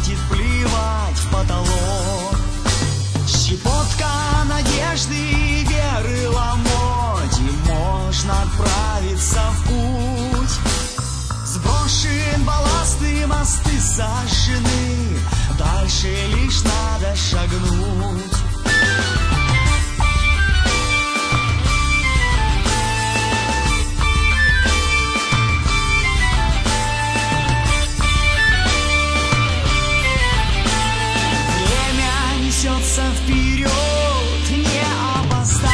хватит плевать в потолок. Щепотка надежды и веры ломоть, и можно отправиться в путь. Сброшен балласт и мосты сожжены, дальше лишь надо шагнуть. Время несется вперед, не опоздай.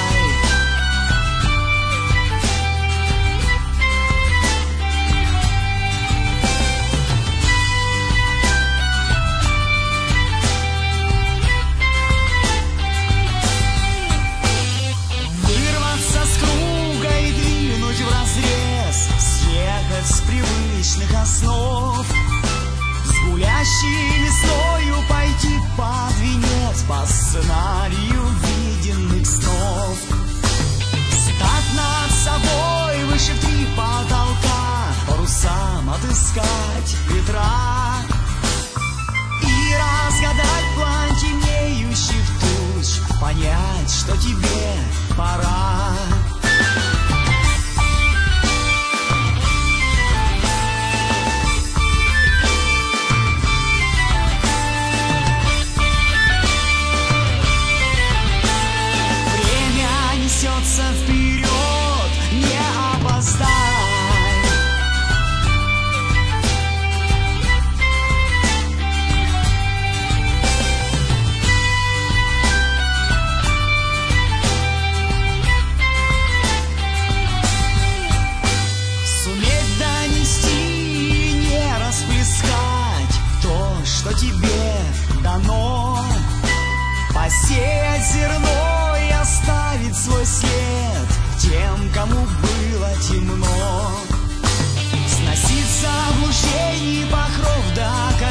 С привычных основ, с гулящей весною пойти под венец по сценарию виденных снов. Стать над собой выше в 3 потолка, парусам отыскать ветра и разгадать план темнеющих туч, понять, что тебе пора. Несется вперед, не опоздай. Суметь донести, не расплескать то, что тебе дано. Посеять зерно и оставить свой след тем, кому было темно. Сносить заблуждений покров до конца.